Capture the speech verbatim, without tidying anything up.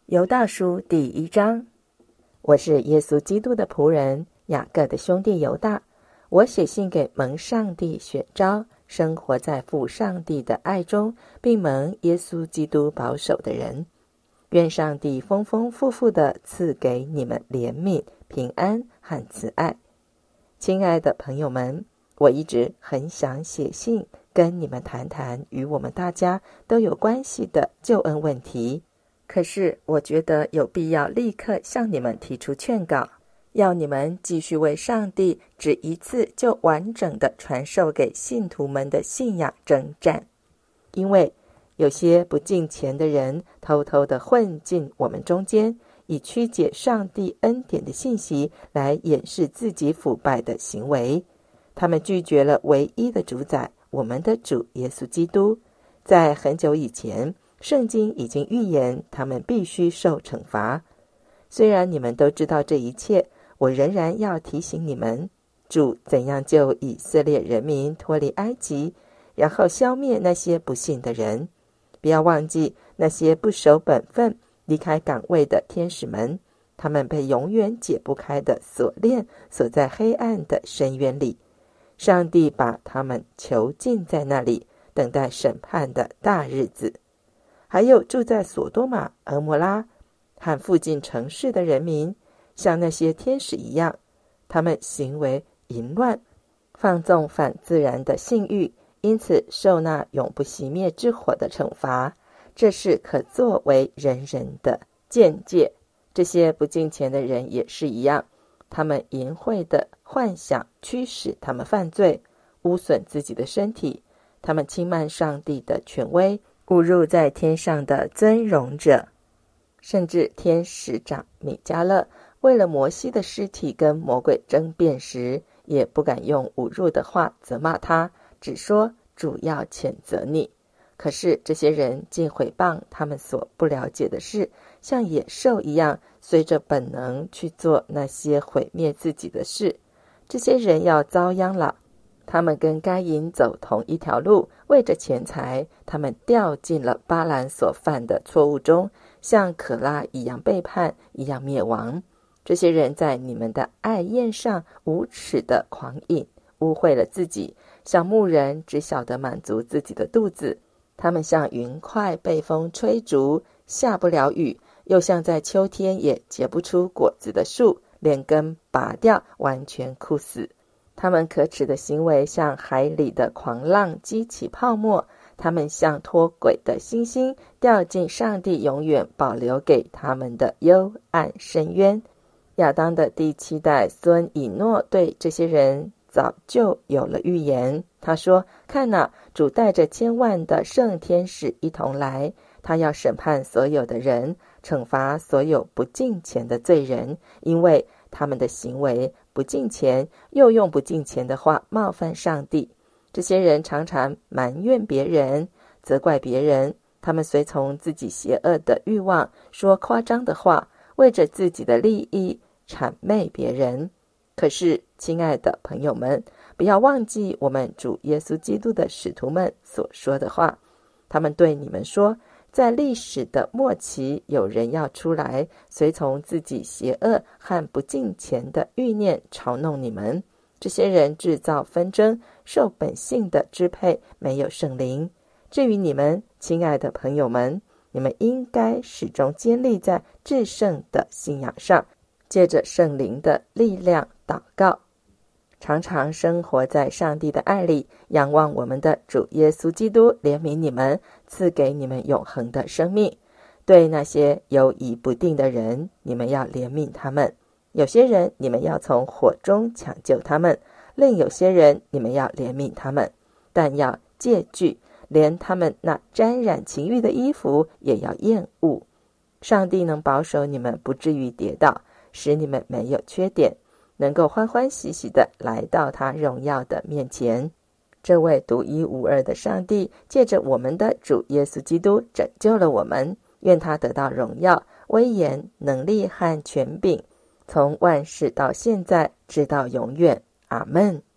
犹大书第一章。我是耶稣基督的仆人，雅各的兄弟犹大。我写信给蒙上帝选召，生活在父上帝的爱中，并蒙耶稣基督保守的人。愿上帝丰丰富富地赐给你们怜悯、平安和慈爱。亲爱的朋友们，我一直很想写信跟你们谈谈与我们大家都有关系的救恩问题。可是我觉得有必要立刻向你们提出劝告，要你们继续为上帝只一次就完整的传授给信徒们的信仰征战。因为有些不敬虔的人偷偷地混进我们中间，以曲解上帝恩典的信息来掩饰自己腐败的行为。他们拒绝了唯一的主宰，我们的主耶稣基督。在很久以前，圣经已经预言他们必须受惩罚。虽然你们都知道这一切，我仍然要提醒你们，主怎样救以色列人民脱离埃及，然后消灭那些不信的人。不要忘记那些不守本分、离开岗位的天使们，他们被永远解不开的锁链锁在黑暗的深渊里。上帝把他们囚禁在那里，等待审判的大日子。还有住在索多玛、俄摩拉和附近城市的人民，像那些天使一样，他们行为淫乱，放纵反自然的性欲，因此受那永不熄灭之火的惩罚。这是可作为人人的鉴戒。这些不敬虔的人也是一样，他们淫秽的幻想驱使他们犯罪，污损自己的身体，他们轻慢上帝的权威，误入在天上的尊荣者。甚至天使长米迦勒为了摩西的尸体跟魔鬼争辩时，也不敢用侮辱的话责骂他，只说主要谴责你。可是这些人竟毁谤他们所不了解的事，像野兽一样随着本能去做那些毁灭自己的事。这些人要遭殃了。他们跟该隐走同一条路，为着钱财，他们掉进了巴兰所犯的错误中，像可拉一样背叛，一样灭亡。这些人在你们的爱宴上无耻的狂饮，污秽了自己，像牧人只晓得满足自己的肚子。他们像云块被风吹逐，下不了雨，又像在秋天也结不出果子的树，连根拔掉，完全枯死。他们可耻的行为像海里的狂浪激起泡沫，他们像脱轨的星星，掉进上帝永远保留给他们的幽暗深渊。亚当的第七代孙以诺对这些人早就有了预言。他说，看哪，主带着千万的圣天使一同来，他要审判所有的人，惩罚所有不敬虔的罪人，因为他们的行为不敬虔，又用不敬虔的话冒犯上帝。这些人常常埋怨别人，责怪别人，他们随从自己邪恶的欲望，说夸张的话，为着自己的利益谄媚别人。可是亲爱的朋友们，不要忘记我们主耶稣基督的使徒们所说的话。他们对你们说，在历史的末期，有人要出来，随从自己邪恶和不敬虔的欲念嘲弄你们。这些人制造纷争，受本性的支配，没有圣灵。至于你们，亲爱的朋友们，你们应该始终坚立在至圣的信仰上，借着圣灵的力量祷告，常常生活在上帝的爱里，仰望我们的主耶稣基督怜悯你们，赐给你们永恒的生命。对那些犹疑不定的人，你们要怜悯他们。有些人你们要从火中抢救他们，另有些人你们要怜悯他们，但要戒惧，连他们那沾染情欲的衣服也要厌恶。上帝能保守你们不至于跌倒，使你们没有缺点，能够欢欢喜喜地来到他荣耀的面前。这位独一无二的上帝借着我们的主耶稣基督拯救了我们，愿他得到荣耀、威严、能力和权柄，从万世到现在，直到永远。阿们。